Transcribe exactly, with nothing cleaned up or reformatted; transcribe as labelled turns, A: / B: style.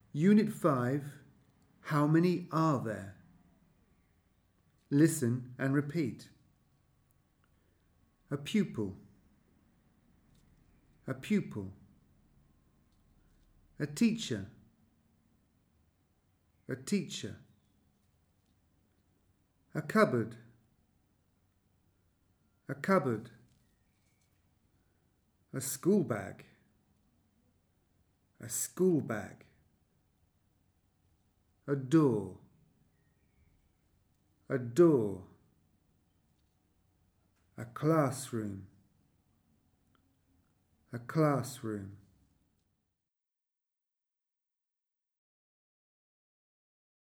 A: Unit five, how many are there? Listen and repeat. A pupil, a pupil. A teacher, a teacher. A cupboard, a cupboard. A school bag, a school bag. A door, a door. A classroom, a classroom.